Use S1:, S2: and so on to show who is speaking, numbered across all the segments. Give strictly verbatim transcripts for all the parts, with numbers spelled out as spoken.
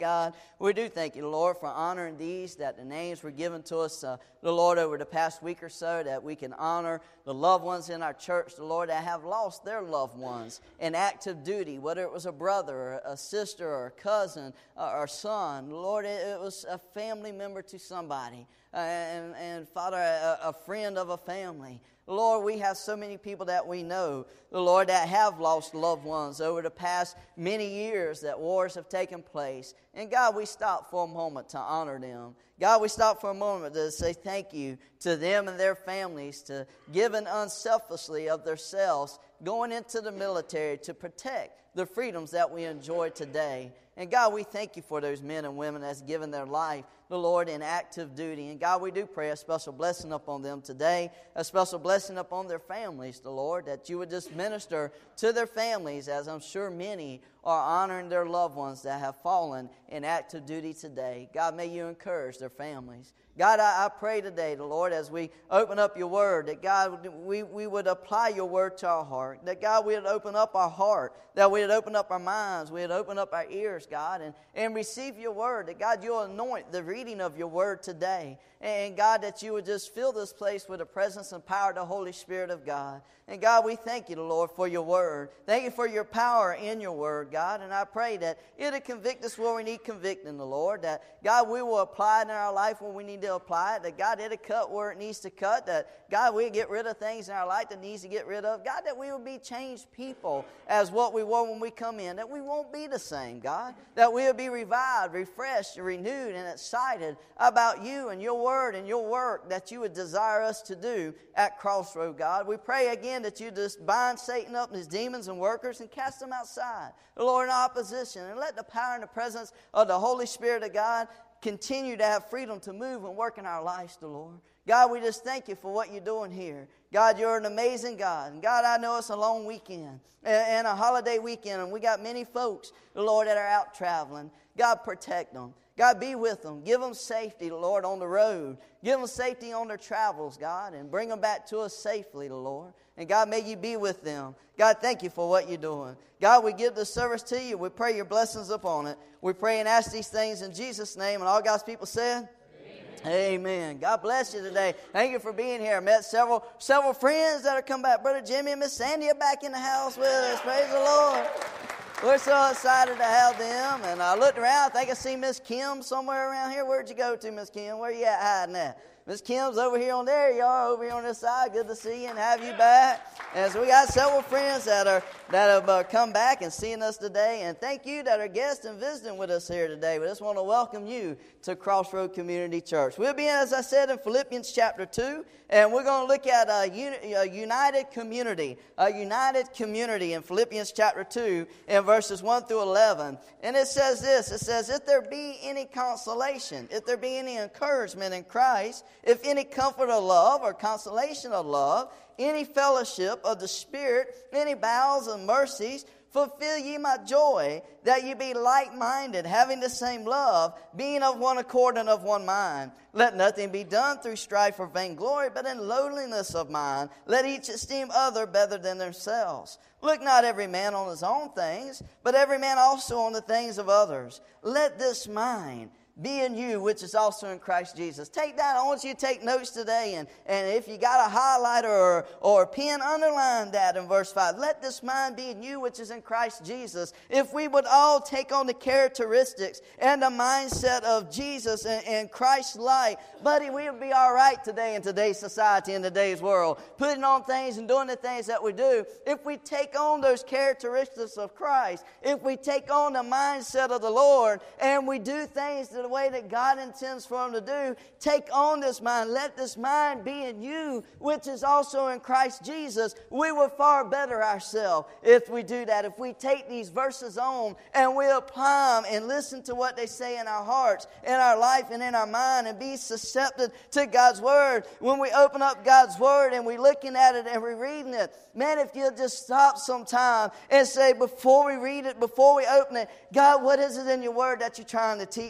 S1: God. We do thank you, Lord, for honoring these, that the names were given to us, uh, the Lord, over the past week or so, that we can honor the loved ones in our church, the Lord, that have lost their loved ones in active duty, whether it was a brother or a sister or a cousin or a son. Lord, it, it was a family member to somebody. Uh, and, and Father, a, a friend of a family. Lord, we have so many people that we know, the Lord, that have lost loved ones over the past many years that wars have taken place. And God, we stop for a moment to honor them. God, we stop for a moment to say thank you to them and their families, to giving unselfishly of themselves, going into the military to protect the freedoms that we enjoy today. And God, we thank you for those men and women that's given their life, the Lord, in active duty. And God, we do pray a special blessing upon them today, a special blessing upon their families, the Lord, that you would just minister to their families, as I'm sure many are honoring their loved ones that have fallen in active duty today. God, may you encourage their families. God, I, I pray today, the Lord, as we open up your word, that God, we, we would apply your word to our heart, that God, we would open up our heart, that we would open up our minds, we would open up our ears, God, and, and receive your word, that God, you'll anoint the reading of your word today, and God, that you would just fill this place with the presence and power of the Holy Spirit of God. And God, we thank you, Lord, for your word. Thank you for your power in your word, God. And I pray that it'll convict us where we need convicting, the Lord. That, God, we will apply it in our life when we need to apply it. That, God, it'll cut where it needs to cut. That, God, we'll get rid of things in our life that needs to get rid of. God, that we will be changed people as what we were when we come in. That we won't be the same, God. That we will be revived, refreshed, renewed, and excited about you and your word and your work that you would desire us to do at Crossroad, God. We pray again that you just bind Satan up and his demons and workers and cast them outside, the Lord, in opposition. And let the power and the presence of the Holy Spirit of God continue to have freedom to move and work in our lives, the Lord. God, we just thank you for what you're doing here. God, you're an amazing God. And God, I know it's a long weekend and a holiday weekend, and we got many folks, the Lord, that are out traveling. God, protect them. God, be with them. Give them safety, Lord, on the road. Give them safety on their travels, God, and bring them back to us safely, Lord. And God, may you be with them. God, thank you for what you're doing. God, we give the service to you. We pray your blessings upon it. We pray and ask these things in Jesus' name. And all God's people said, Amen. Amen. God bless you today. Thank you for being here. I met several several friends that are come back. Brother Jimmy and Miss Sandy are back in the house with us. Praise the Lord. We're so excited to have them. And I looked around. I think I see Miss Kim somewhere around here. Where'd you go to, Miss Kim? Where you at hiding at? Miss Kim's over here on there. You are over here on this side. Good to see you and have you back. And so we got several friends that are that have uh, come back and seen us today. And thank you that are guests and visiting with us here today. We just want to welcome you to Crossroad Community Church. We'll be, as I said, in Philippians chapter two. And we're going to look at a, uni- a united community. A united community in Philippians chapter two in verses one through eleven. And it says this. It says, if there be any consolation, if there be any encouragement in Christ, if any comfort of love or consolation of love, any fellowship of the Spirit, any bowels and mercies, fulfill ye my joy, that ye be like-minded, having the same love, being of one accord and of one mind. Let nothing be done through strife or vainglory, but in lowliness of mind. Let each esteem other better than themselves. Look not every man on his own things, but every man also on the things of others. Let this mind be in you, which is also in Christ Jesus. Take that. I want you to take notes today. And, and if you got a highlighter or, or a pen, underline that in verse five. Let this mind be in you, which is in Christ Jesus. If we would all take on the characteristics and the mindset of Jesus and, and Christ's light, buddy, we would be all right today in today's society, in today's world. Putting on things and doing the things that we do. If we take on those characteristics of Christ, if we take on the mindset of the Lord, and we do things that the way that God intends for them to do, take on this mind. Let this mind be in you, which is also in Christ Jesus. We will far better ourselves if we do that. If we take these verses on and we apply them and listen to what they say in our hearts, in our life, and in our mind, and be susceptible to God's Word. When we open up God's Word and we're looking at it and we're reading it, man, if you'll just stop sometime and say, before we read it, before we open it, God, what is it in your Word that you're trying to teach me?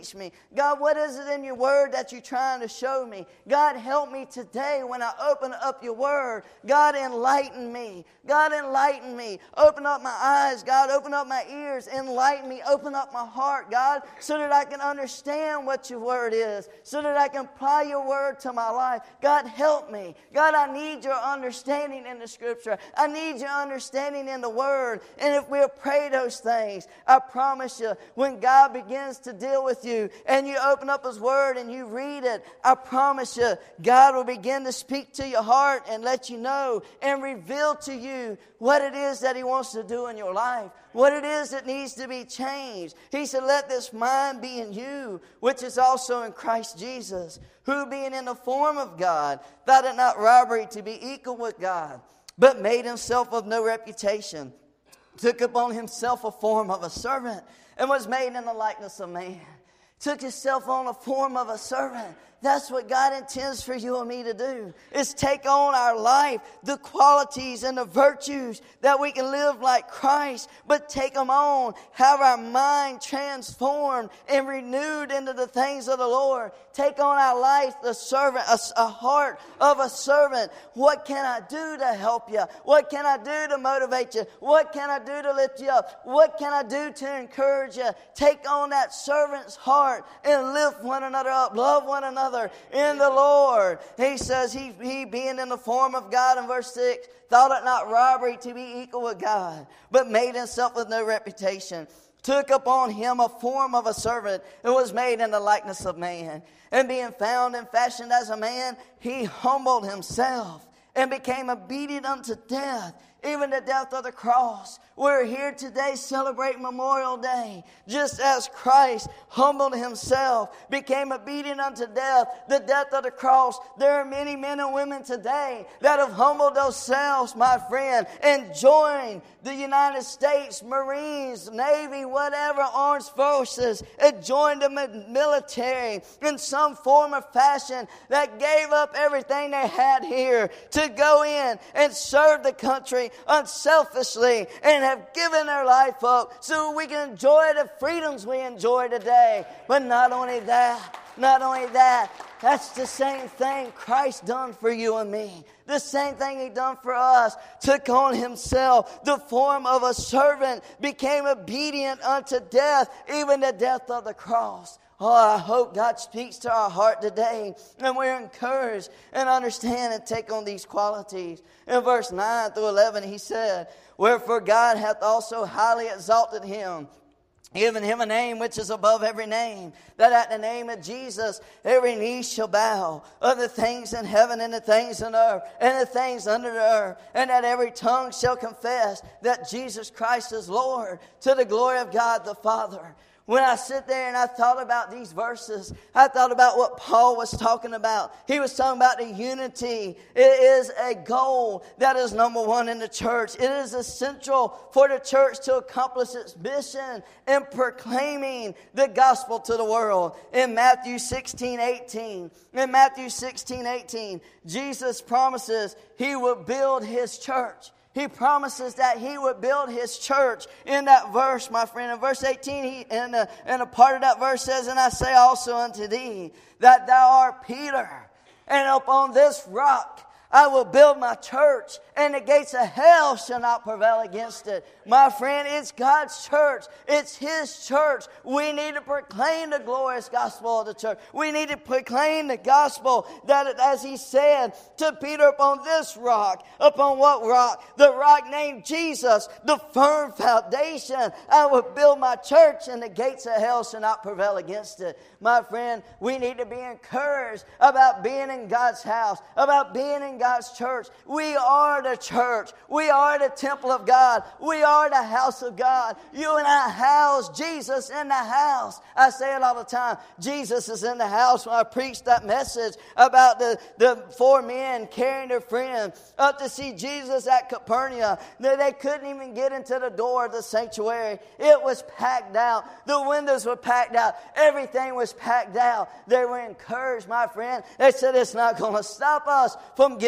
S1: God, what is it in your word that you're trying to show me? God, help me today when I open up your word. God, enlighten me. God, enlighten me. Open up my eyes, God. Open up my ears. Enlighten me. Open up my heart, God, so that I can understand what your word is, so that I can apply your word to my life. God, help me. God, I need your understanding in the scripture. I need your understanding in the word. And if we'll pray those things, I promise you, when God begins to deal with you and you open up his word and you read it, I promise you, God will begin to speak to your heart and let you know and reveal to you what it is that he wants to do in your life, what it is that needs to be changed. He said, let this mind be in you, which is also in Christ Jesus, who being in the form of God, thought it not robbery to be equal with God, but made himself of no reputation, took upon himself a form of a servant, and was made in the likeness of man. Took himself on the form of a servant. That's what God intends for you and me to do, is take on our life, the qualities and the virtues that we can live like Christ, but take them on, have our mind transformed and renewed into the things of the Lord. Take on our life, the servant, a, a heart of a servant. What can I do to help you? What can I do to motivate you? What can I do to lift you up? What can I do to encourage you? Take on that servant's heart and lift one another up, love one another in the Lord. He says, he, he being in the form of God in verse six, thought it not robbery to be equal with God, but made himself with no reputation, took upon him a form of a servant, and was made in the likeness of man. And being found and fashioned as a man, he humbled himself and became obedient unto death, even the death of the cross. We're here today celebrating Memorial Day. Just as Christ humbled himself, became obedient unto death, the death of the cross, there are many men and women today that have humbled themselves, my friend, and joined the United States Marines, Navy, whatever armed forces, and joined the military in some form or fashion, that gave up everything they had here to go in and serve the country unselfishly and have given their life up so we can enjoy the freedoms we enjoy today. But not only that, not only that, that's the same thing Christ done for you and me. The same thing he done for us. Took on himself the form of a servant, became obedient unto death, even the death of the cross. Oh, I hope God speaks to our heart today and we're encouraged and understand and take on these qualities. In verse nine through eleven, he said, wherefore God hath also highly exalted him, given him a name which is above every name, that at the name of Jesus every knee shall bow, of the things in heaven and the things on earth and the things under the earth, and that every tongue shall confess that Jesus Christ is Lord, to the glory of God the Father. When I sit there and I thought about these verses, I thought about what Paul was talking about. He was talking about the unity. It is a goal that is number one in the church. It is essential for the church to accomplish its mission in proclaiming the gospel to the world. In Matthew sixteen eighteen, in Matthew sixteen eighteen, Jesus promises he will build his church. He promises that he would build his church in that verse, my friend. In verse eighteen, he, and, a, and a part of that verse says, and I say also unto thee, that thou art Peter, and upon this rock I will build my church, and the gates of hell shall not prevail against it. My friend, it's God's church. It's his church. We need to proclaim the glorious gospel of the church. We need to proclaim the gospel that, as he said to Peter, upon this rock, upon what rock? The rock named Jesus, the firm foundation. I will build my church, and the gates of hell shall not prevail against it. My friend, we need to be encouraged about being in God's house, about being in God's church. We are the church. We are the temple of God. We are the house of God. You and I house Jesus in the house. I say it all the time. Jesus is in the house. When I preached that message about the, the four men carrying their friend up to see Jesus at Capernaum, they, they couldn't even get into the door of the sanctuary. It was packed out. The windows were packed out. Everything was packed out. They were encouraged, my friend. They said, it's not going to stop us from giving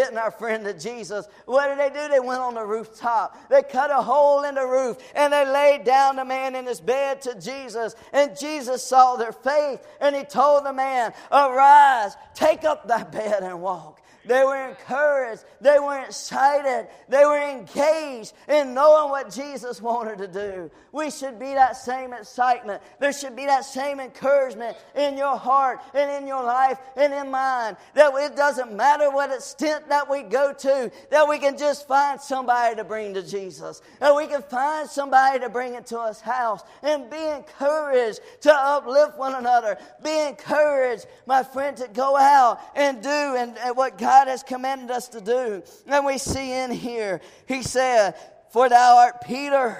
S1: getting our friend to Jesus, what did they do? They went on the rooftop. They cut a hole in the roof, and they laid down the man in his bed to Jesus. And Jesus saw their faith, and he told the man, arise, take up thy bed and walk. They were encouraged. They were excited. They were engaged in knowing what Jesus wanted to do. We should be that same excitement. There should be that same encouragement in your heart and in your life and in mine. That it doesn't matter what extent that we go to, that we can just find somebody to bring to Jesus. That we can find somebody to bring into His house and be encouraged to uplift one another. Be encouraged, my friend, to go out and do and, and what God God has commanded us to do. And we see in here, He said, for thou art Peter,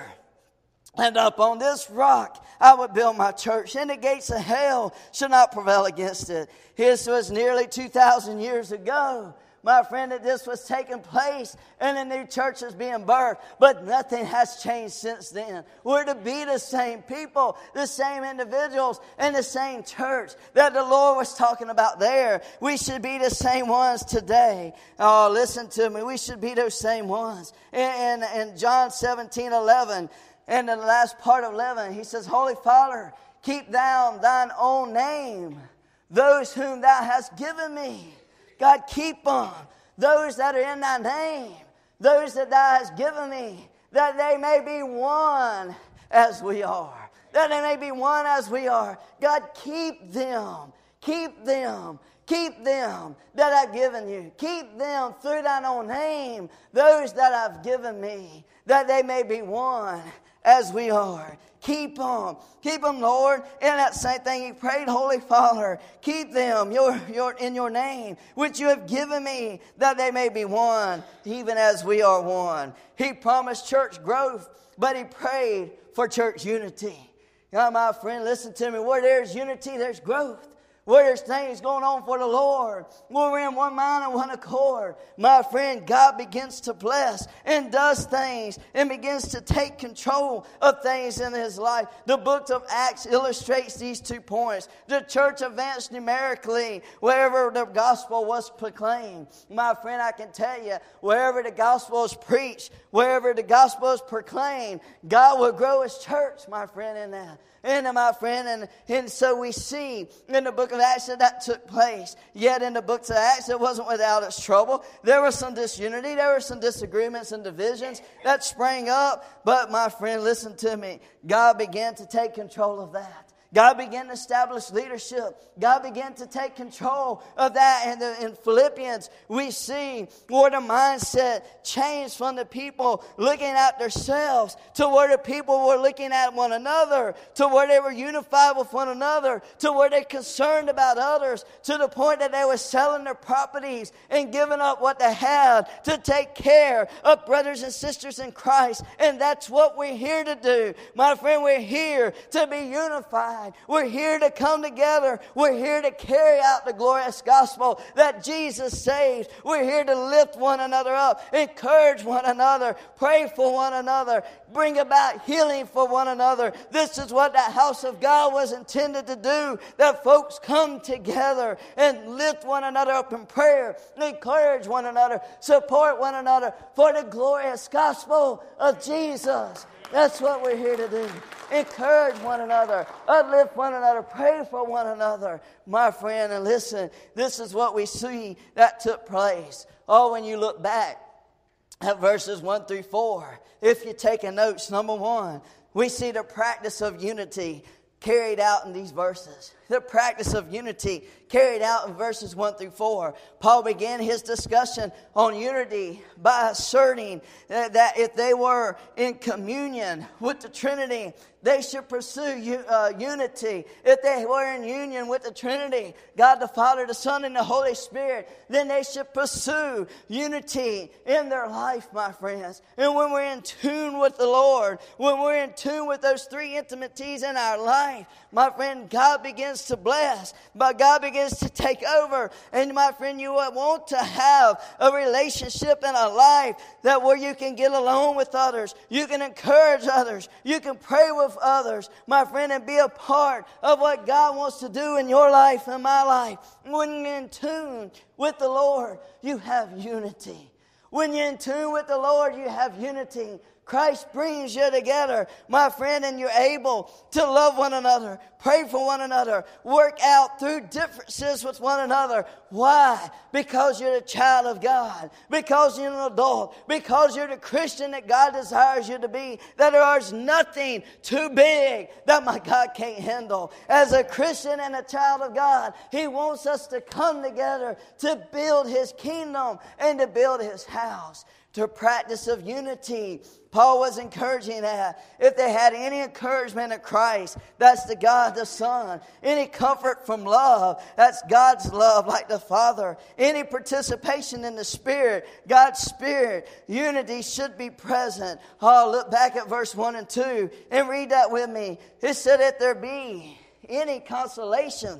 S1: and upon this rock I will build my church, and the gates of hell shall not prevail against it. This was nearly two thousand years ago, my friend, that this was taking place and a new church is being birthed. But nothing has changed since then. We're to be the same people, the same individuals, and the same church that the Lord was talking about there. We should be the same ones today. Oh, listen to me. We should be those same ones. In, in, in John seventeen eleven, in the last part of eleven, He says, Holy Father, keep thou thine own name, those whom thou hast given me. God, keep them, those that are in thy name, those that thou hast given me, that they may be one as we are. That they may be one as we are. God, keep them, keep them, keep them that I've given you. Keep them through thine own name, those that I've given me, that they may be one as we are. Keep them. Keep them, Lord. In that same thing, He prayed, Holy Father, keep them your, your, in your name, which you have given me, that they may be one, even as we are one. He promised church growth, but He prayed for church unity. Now, my friend, listen to me. Where there's unity, there's growth. Where there's things going on for the Lord, where we're in one mind and one accord, my friend, God begins to bless and does things and begins to take control of things in His life. The book of Acts illustrates these two points. The church advanced numerically wherever the gospel was proclaimed. My friend, I can tell you, wherever the gospel is preached, wherever the gospel is proclaimed, God will grow His church, my friend, in that. And my friend, and, and so we see in the book of Acts that that took place. Yet in the books of Acts, it wasn't without its trouble. There was some disunity. There were some disagreements and divisions that sprang up. But my friend, listen to me. God began to take control of that. God began to establish leadership. God began to take control of that. And in Philippians, we see where the mindset changed from the people looking at themselves to where the people were looking at one another, to where they were unified with one another, to where they're concerned about others, to the point that they were selling their properties and giving up what they had to take care of brothers and sisters in Christ. And that's what we're here to do. My friend, we're here to be unified. We're here to come together. We're here to carry out the glorious gospel that Jesus saves. We're here to lift one another up, encourage one another, pray for one another, bring about healing for one another. This is what the house of God was intended to do, that folks come together and lift one another up in prayer, encourage one another, support one another for the glorious gospel of Jesus. That's what we're here to do. Encourage one another. Uplift one another. Pray for one another. My friend, and listen, this is what we see that took place. Oh, when you look back at verses one through four, if you're taking notes, number one, we see the practice of unity carried out in these verses. The practice of unity carried out in verses one through four. Paul began his discussion on unity by asserting that if they were in communion with the Trinity, they should pursue uh, unity. If they were in union with the Trinity, God the Father, the Son, and the Holy Spirit, then they should pursue unity in their life, my friends. And when we're in tune with the Lord, when we're in tune with those three intimacies in our life, my friend, God begins to bless, but God begins to take over. And my friend, you want to have a relationship in a life that where you can get along with others, you can encourage others, you can pray with with others, my friend, and be a part of what God wants to do in your life and my life. When you're in tune with the Lord, you have unity. When you're in tune with the Lord, you have unity. Christ brings you together, my friend, and you're able to love one another, pray for one another, work out through differences with one another. Why? Because you're a child of God, because you're an adult, because you're the Christian that God desires you to be, that there is nothing too big that my God can't handle. As a Christian and a child of God, He wants us to come together to build His kingdom and to build His house. To practice of unity. Paul was encouraging that. If they had any encouragement in Christ, that's the God the Son. Any comfort from love, that's God's love like the Father. Any participation in the Spirit, God's Spirit. Unity should be present. Oh, look back at verse one and two and read that with me. It said, if there be any consolation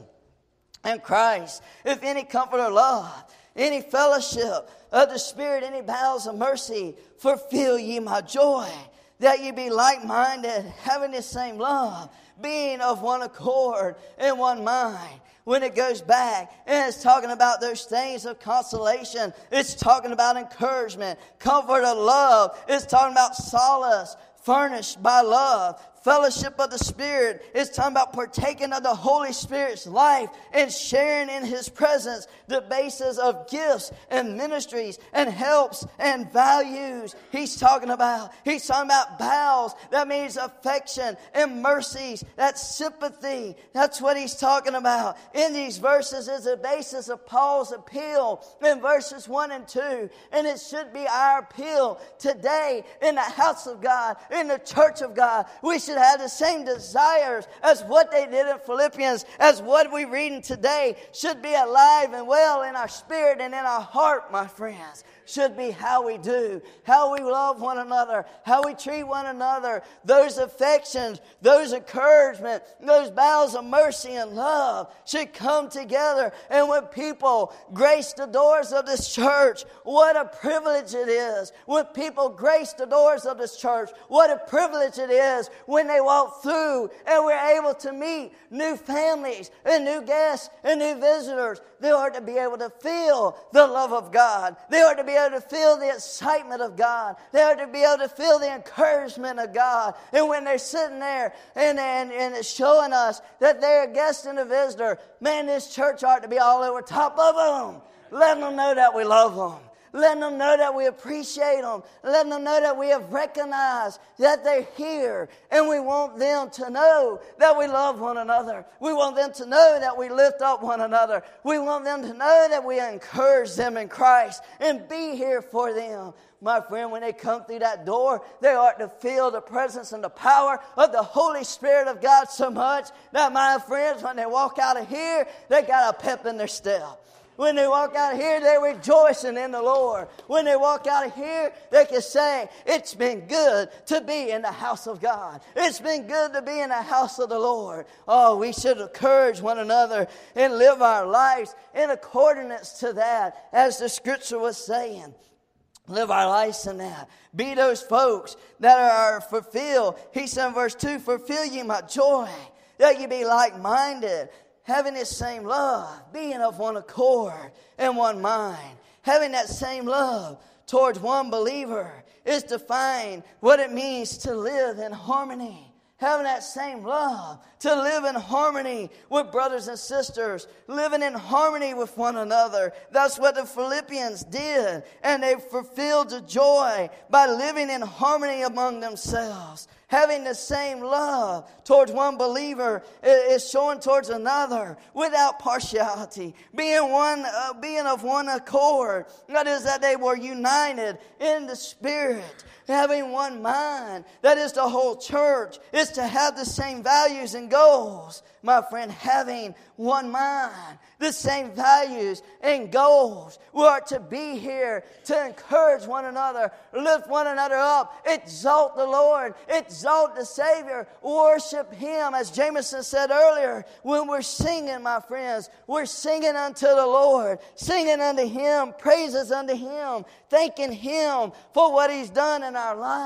S1: in Christ, if any comfort or love, any fellowship of the Spirit, any bowels of mercy, fulfill ye my joy, that ye be like-minded, having the same love, being of one accord and one mind. When it goes back and it's talking about those things of consolation, it's talking about encouragement, comfort of love, it's talking about solace, furnished by love. Fellowship of the Spirit is talking about partaking of the Holy Spirit's life and sharing in His presence the basis of gifts and ministries and helps and values. He's talking about, he's talking about bowels. That means affection and mercies. That's sympathy. That's what he's talking about. In these verses is the basis of Paul's appeal in verses one and two. And it should be our appeal today in the house of God, in the church of God. We should have the same desires as what they did in Philippians, as what we read in today should be alive and well in our spirit and in our heart, my friends. Should be how we do, how we love one another, how we treat one another, those affections, those encouragement, those bowels of mercy and love should come together. And when people grace the doors of this church, what a privilege it is. When people grace the doors of this church, what a privilege it is when they walk through and we're able to meet new families and new guests and new visitors. They are to be able to feel the love of God. They are to be able to feel the excitement of God. They are to be able to feel the encouragement of God. And when they're sitting there and, and, and it's showing us that they're a guest and a visitor, man, this church ought to be all over top of them. Letting them know that we love them. Letting them know that we appreciate them. Letting them know that we have recognized that they're here. And we want them to know that we love one another. We want them to know that we lift up one another. We want them to know that we encourage them in Christ and be here for them. My friend, when they come through that door, they ought to feel the presence and the power of the Holy Spirit of God so much that, my friends, when they walk out of here, they got a pep in their step. When they walk out of here, they're rejoicing in the Lord. When they walk out of here, they can say, it's been good to be in the house of God. It's been good to be in the house of the Lord. Oh, we should encourage one another and live our lives in accordance to that, as the Scripture was saying. Live our lives in that. Be those folks that are fulfilled. He said in verse two, fulfill ye my joy, that ye be like-minded, having the same love, being of one accord and one mind. Having that same love towards one believer is to find what it means to live in harmony. Having that same love, to live in harmony with brothers and sisters, living in harmony with one another. That's what the Philippians did, and they fulfilled the joy by living in harmony among themselves. Having the same love towards one believer is showing towards another without partiality. Being one, uh, being of one accord. That is, that they were united in the Spirit. Having one mind. That is, the whole church is to have the same values and goals. My friend, having one mind, the same values and goals. We are to be here to encourage one another, lift one another up, exalt the Lord, exalt the Savior, worship Him. As Jameson said earlier, when we're singing, my friends, we're singing unto the Lord, singing unto Him, praises unto Him, thanking Him for what He's done in our life.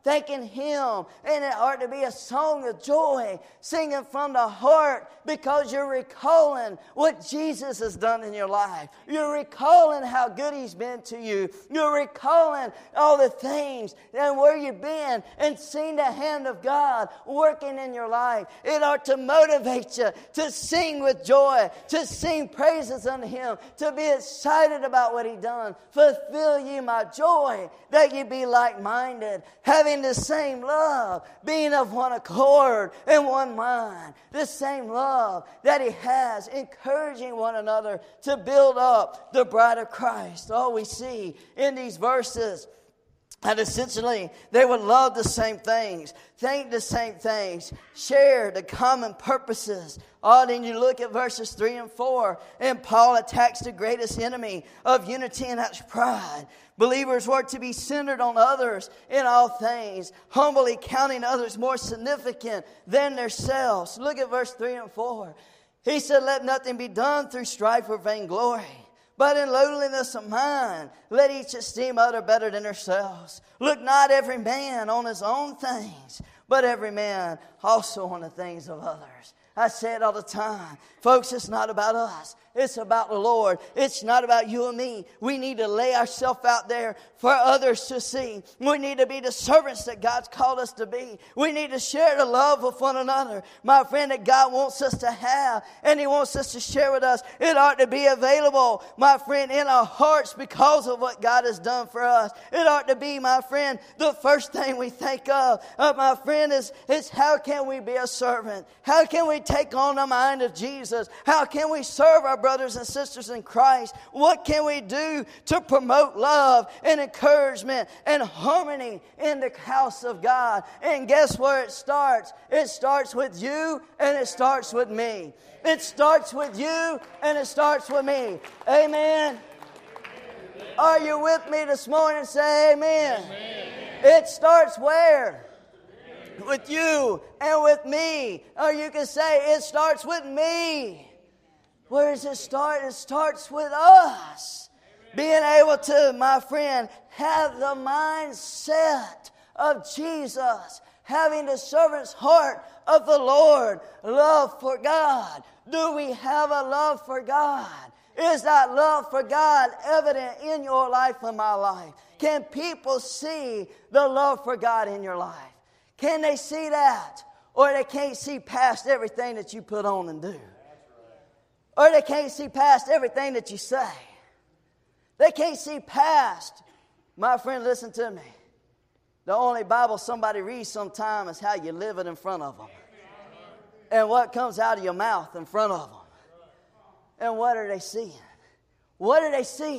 S1: thanking Him. And it ought to be a song of joy, singing from the heart, because you're recalling what Jesus has done in your life. You're recalling how good He's been to you. You're recalling all the things and where you've been and seen the hand of God working in your life. It ought to motivate you to sing with joy, to sing praises unto Him, to be excited about what He done. Fulfill ye my joy, that ye be like-minded, having the same love, being of one accord and one mind. The same love that He has, encouraging one another to build up the bride of Christ. All we see in these verses, and essentially, they would love the same things, think the same things, share the common purposes. Oh, then you look at verses three and four, and Paul attacks the greatest enemy of unity, and that's pride. Believers were to be centered on others in all things, humbly counting others more significant than themselves. Look at verse three and four. He said, let nothing be done through strife or vainglory, but in lowliness of mind, let each esteem other better than themselves. Look not every man on his own things, but every man also on the things of others. I say it all the time. Folks, it's not about us. It's about the Lord. It's not about you and me. We need to lay ourselves out there for others to see. We need to be the servants that God's called us to be. We need to share the love with one another. My friend, that God wants us to have, and He wants us to share with us. It ought to be available, my friend, in our hearts because of what God has done for us. It ought to be, my friend, the first thing we think of, uh, my friend, is, is how can we be a servant? How can we take on the mind of Jesus? How can we serve our brothers and sisters in Christ? What can we do to promote love and encouragement and harmony in the house of God? And guess where it starts? It starts with you, and it starts with me. It starts with you, and it starts with me. Amen. Are you with me this morning? Say amen. Amen. It starts where? With you and with me. Or you can say it starts with me. Where does it start? It starts with us. Being able to, my friend, have the mindset of Jesus. Having the servant's heart of the Lord. Love for God. Do we have a love for God? Is that love for God evident in your life and my life? Can people see the love for God in your life? Can they see that? Or they can't see past everything that you put on and do. Or they can't see past everything that you say. They can't see past. My friend, listen to me. The only Bible somebody reads sometime is how you live it in front of them. And what comes out of your mouth in front of them. And what are they seeing? What are they seeing?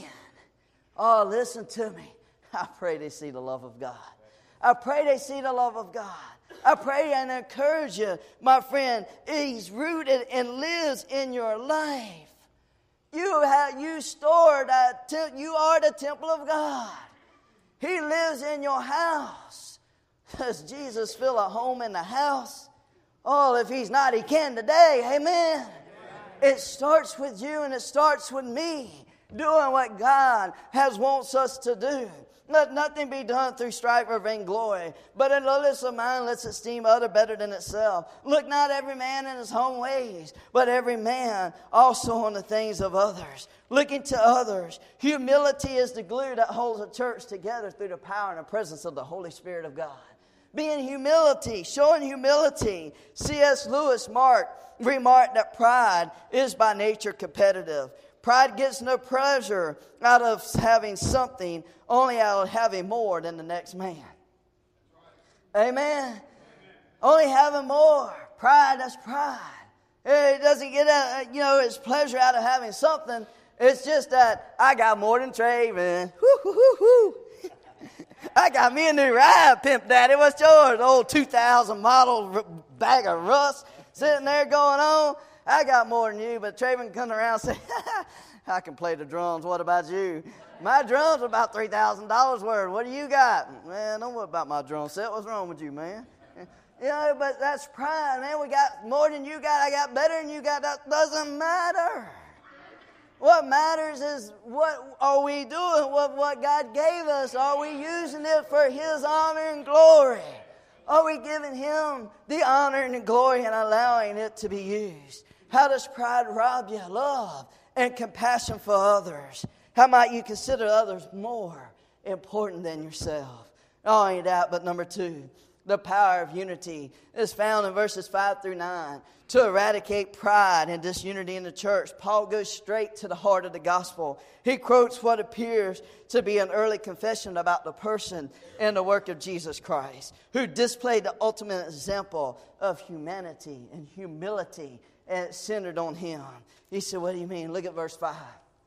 S1: Oh, listen to me. I pray they see the love of God. I pray they see the love of God. I pray and encourage you, my friend. He's rooted and lives in your life. You have you stored that. Te- you are the temple of God. He lives in your house. Does Jesus fill a home in the house? Oh, if He's not, He can today. Amen. It starts with you, and it starts with me doing what God has wants us to do. Let nothing be done through strife or vainglory, but in lowliness of mind let's esteem other better than itself. Look not every man in his own ways, but every man also on the things of others. Looking to others. Humility is the glue that holds a church together through the power and the presence of the Holy Spirit of God. Being humility, showing humility. C S Lewis Mark remarked that pride is by nature competitive. Pride gets no pleasure out of having something, only out of having more than the next man. Amen. Amen. Only having more. Pride, that's pride. It doesn't get, a, you know, its pleasure out of having something. It's just that I got more than Traven. Woo, woo, woo, woo. I got me a new ride, Pimp Daddy. What's yours? Old two thousand model bag of rust sitting there going on. I got more than you, but Traven comes around and says, I can play the drums. What about you? My drums are about three thousand dollars worth. What do you got? Man, don't worry about my drum set. What's wrong with you, man? You know, but that's pride, man. We got more than you got. I got better than you got. That doesn't matter. What matters is what are we doing with what God gave us? Are we using it for His honor and glory? Are we giving Him the honor and the glory and allowing it to be used? How does pride rob you of love and compassion for others? How might you consider others more important than yourself? Not only that, but number two, the power of unity is found in verses five through nine. To eradicate pride and disunity in the church, Paul goes straight to the heart of the gospel. He quotes what appears to be an early confession about the person and the work of Jesus Christ, who displayed the ultimate example of humanity and humility, and it's centered on Him. He said, what do you mean? Look at verse five.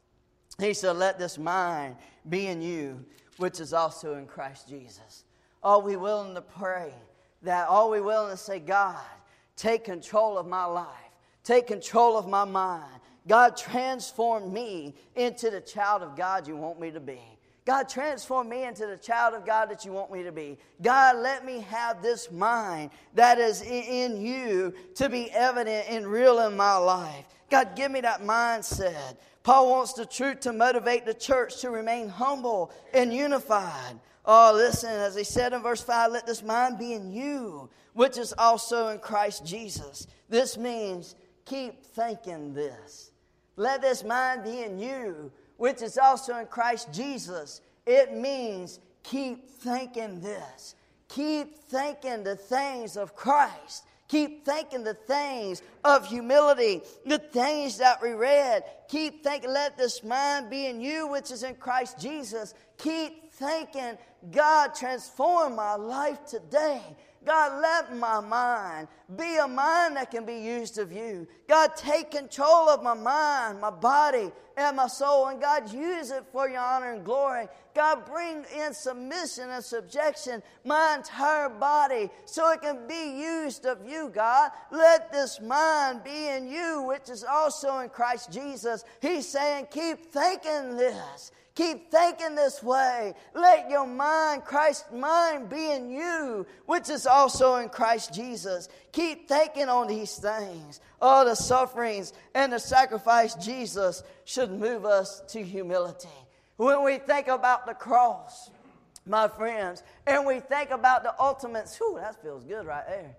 S1: He said, let this mind be in you, which is also in Christ Jesus. Are we willing to pray that? Are we willing to say, God, take control of my life. Take control of my mind. God, transform me into the child of God you want me to be. God, transform me into the child of God that you want me to be. God, let me have this mind that is in you to be evident and real in my life. God, give me that mindset. Paul wants the truth to motivate the church to remain humble and unified. Oh, listen, as he said in verse five, let this mind be in you, which is also in Christ Jesus. This means keep thinking this. Let this mind be in you, which is also in Christ Jesus. It means keep thinking this. Keep thinking the things of Christ. Keep thinking the things of humility, the things that we read. Keep thinking, let this mind be in you, which is in Christ Jesus. Keep thinking, God, transform my life today. God, let my mind be a mind that can be used of you. God, take control of my mind, my body, and my soul. And God, use it for your honor and glory. God, bring in submission and subjection my entire body so it can be used of you, God. Let this mind be in you, which is also in Christ Jesus. He's saying, keep thinking this. Keep thinking this way. Let your mind, Christ's mind, be in you, which is also in Christ Jesus. Keep thinking on these things. All the sufferings and the sacrifice Jesus should move us to humility. When we think about the cross, my friends, and we think about the ultimate, whew, that feels good right there.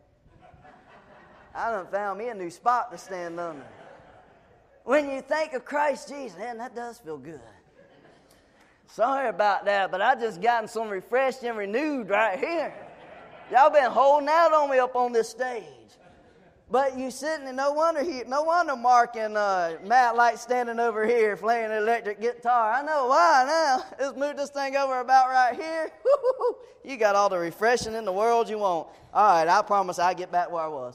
S1: I done found me a new spot to stand under. When you think of Christ Jesus, man, that does feel good. Sorry about that, but I just gotten some refreshed and renewed right here. Y'all been holding out on me up on this stage. But you sitting, and no wonder he, no wonder Mark and uh, Matt like standing over here playing the electric guitar. I know why now. Let's move this thing over about right here. Woo-hoo-hoo. You got all the refreshing in the world you want. All right, I promise I'll get back where I was.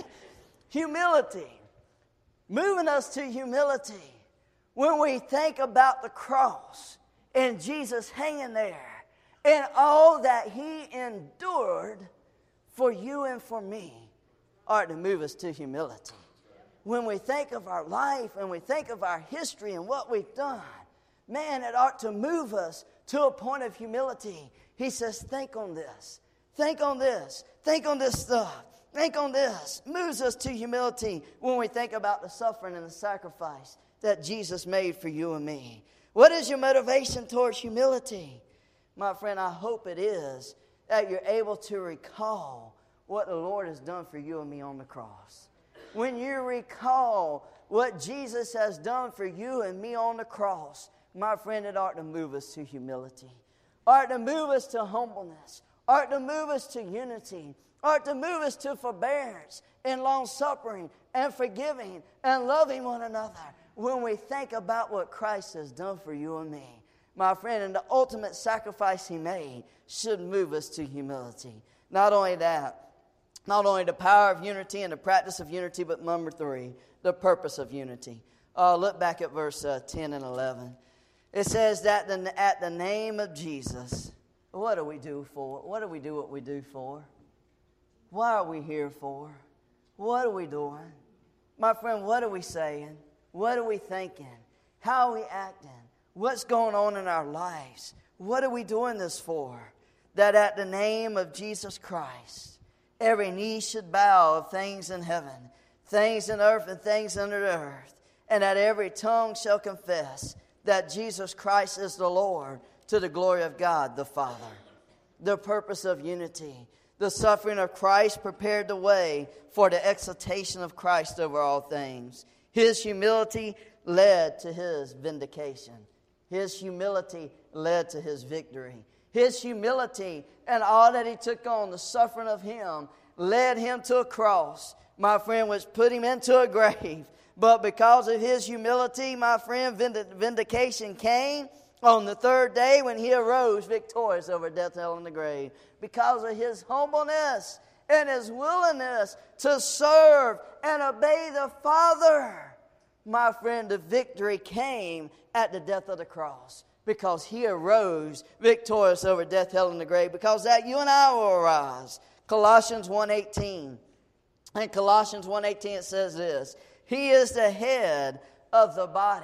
S1: Humility. Moving us to humility. When we think about the cross and Jesus hanging there and all that He endured for you and for me, ought to move us to humility. When we think of our life and we think of our history and what we've done, man, it ought to move us to a point of humility. He says, think on this. Think on this. Think on this stuff. Think on this. Moves us to humility when we think about the suffering and the sacrifice that Jesus made for you and me. What is your motivation towards humility? My friend, I hope it is that you're able to recall what the Lord has done for you and me on the cross. When you recall what Jesus has done for you and me on the cross, my friend, it ought to move us to humility. Ought to move us to humbleness. Ought to move us to unity. Ought to move us to forbearance and long-suffering and forgiving and loving one another. When we think about what Christ has done for you and me, my friend, and the ultimate sacrifice He made should move us to humility. Not only that, not only the power of unity and the practice of unity, but number three, the purpose of unity. Uh, look back at verse uh, ten and eleven. It says that the, at the name of Jesus, what do we do for? What do we do what we do for? What are we here for? What are we doing? My friend, what are we saying? What are we thinking? How are we acting? What's going on in our lives? What are we doing this for? That at the name of Jesus Christ, every knee should bow of things in heaven, things in earth, and things under the earth, and that every tongue shall confess that Jesus Christ is the Lord, to the glory of God the Father. The purpose of unity. The suffering of Christ prepared the way for the exaltation of Christ over all things. His humility led to His vindication. His humility led to His victory. His humility and all that He took on, the suffering of Him, led Him to a cross, my friend, which put Him into a grave. But because of His humility, my friend, vindication came on the third day when He arose victorious over death, hell, and the grave. Because of His humbleness and His willingness to serve and obey the Father, my friend, the victory came at the death of the cross. Because He arose victorious over death, hell, and the grave. Because that you and I will arise. Colossians one eighteen. In Colossians one eighteen it says this. He is the head of the body.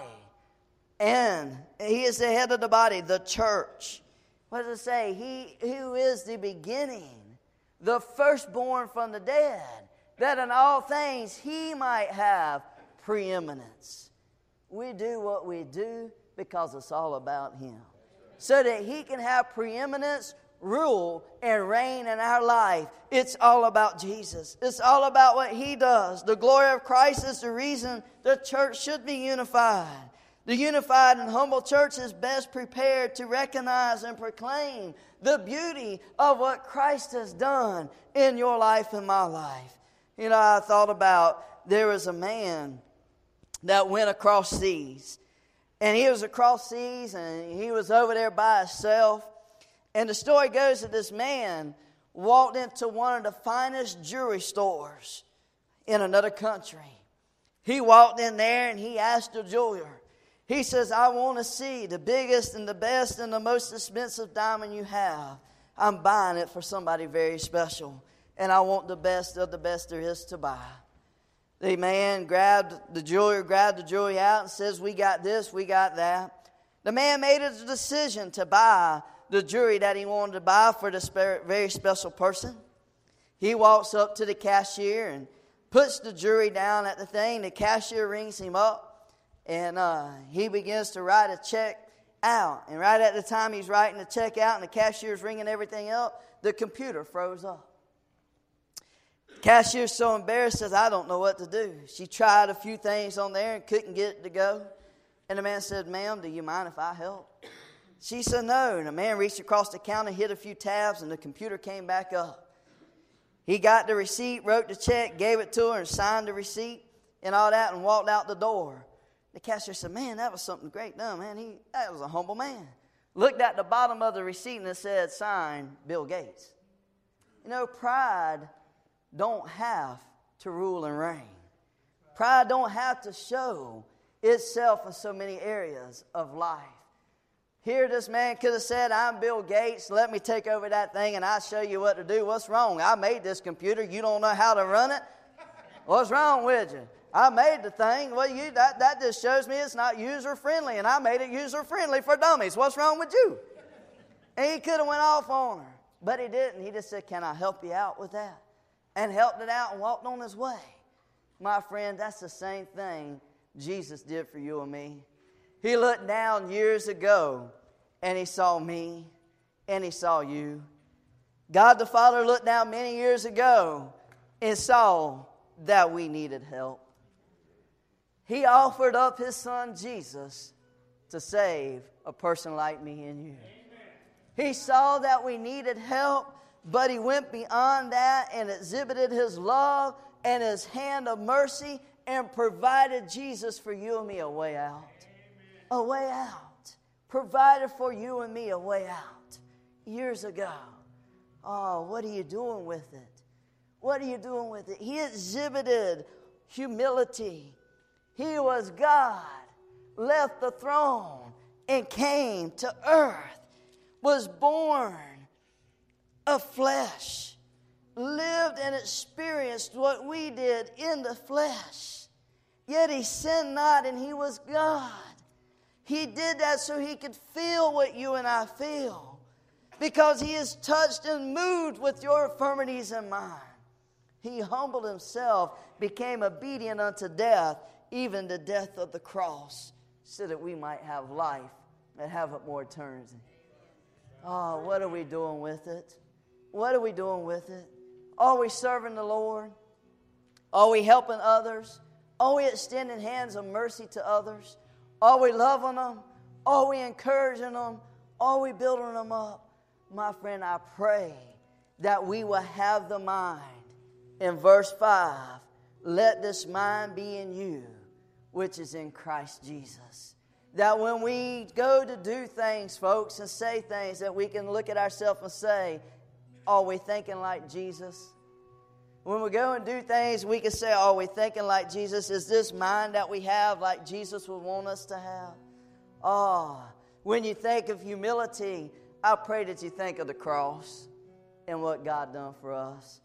S1: And He is the head of the body, the church. What does it say? He who is the beginning, the firstborn from the dead, that in all things He might have preeminence. We do what we do because it's all about Him. So that He can have preeminence, rule, and reign in our life. It's all about Jesus. It's all about what He does. The glory of Christ is the reason the church should be unified. The unified and humble church is best prepared to recognize and proclaim the beauty of what Christ has done in your life and my life. You know, I thought about, there was a man that went across seas. And he was across seas and he was over there by himself. And the story goes that this man walked into one of the finest jewelry stores in another country. He walked in there and he asked the jeweler, he says, I want to see the biggest and the best and the most expensive diamond you have. I'm buying it for somebody very special. And I want the best of the best there is to buy. The man grabbed the jewelry, grabbed the jewelry out and says, we got this, we got that. The man made a decision to buy the jewelry that he wanted to buy for this very special person. He walks up to the cashier and puts the jewelry down at the thing. The cashier rings him up. And uh, he begins to write a check out. And right at the time he's writing the check out and the cashier's ringing everything up, the computer froze up. The cashier's so embarrassed, says, I don't know what to do. She tried a few things on there and couldn't get it to go. And the man said, ma'am, do you mind if I help? She said, no. And the man reached across the counter, hit a few tabs, and the computer came back up. He got the receipt, wrote the check, gave it to her, and signed the receipt and all that, and walked out the door. The cashier said, man, that was something great done, man. He, that was a humble man. Looked at the bottom of the receipt and it said, signed, Bill Gates. You know, pride don't have to rule and reign. Pride don't have to show itself in so many areas of life. Here this man could have said, I'm Bill Gates, let me take over that thing and I'll show you what to do. What's wrong? I made this computer, you don't know how to run it? What's wrong with you? I made the thing. Well, you that, that just shows me it's not user-friendly, and I made it user-friendly for dummies. What's wrong with you? And he could have went off on her, but he didn't. He just said, can I help you out with that? And helped it out and walked on his way. My friend, that's the same thing Jesus did for you and me. He looked down years ago, and He saw me, and He saw you. God the Father looked down many years ago and saw that we needed help. He offered up His Son Jesus to save a person like me and you. Amen. He saw that we needed help, but He went beyond that and exhibited His love and His hand of mercy and provided Jesus for you and me a way out. Amen. A way out. Provided for you and me a way out. Years ago. Oh, what are you doing with it? What are you doing with it? He exhibited humility. He was God, left the throne, and came to earth, was born of flesh, lived and experienced what we did in the flesh. Yet He sinned not, and He was God. He did that so He could feel what you and I feel, because He is touched and moved with your infirmities and mine. He humbled Himself, became obedient unto death, even the death of the cross, so that we might have life and have it more eternity. Oh, what are we doing with it? What are we doing with it? Are we serving the Lord? Are we helping others? Are we extending hands of mercy to others? Are we loving them? Are we encouraging them? Are we building them up? My friend, I pray that we will have the mind. In verse five, let this mind be in you, which is in Christ Jesus. That when we go to do things, folks, and say things, that we can look at ourselves and say, are we thinking like Jesus? When we go and do things, we can say, are we thinking like Jesus? Is this mind that we have like Jesus would want us to have? Oh, when you think of humility, I pray that you think of the cross and what God done for us.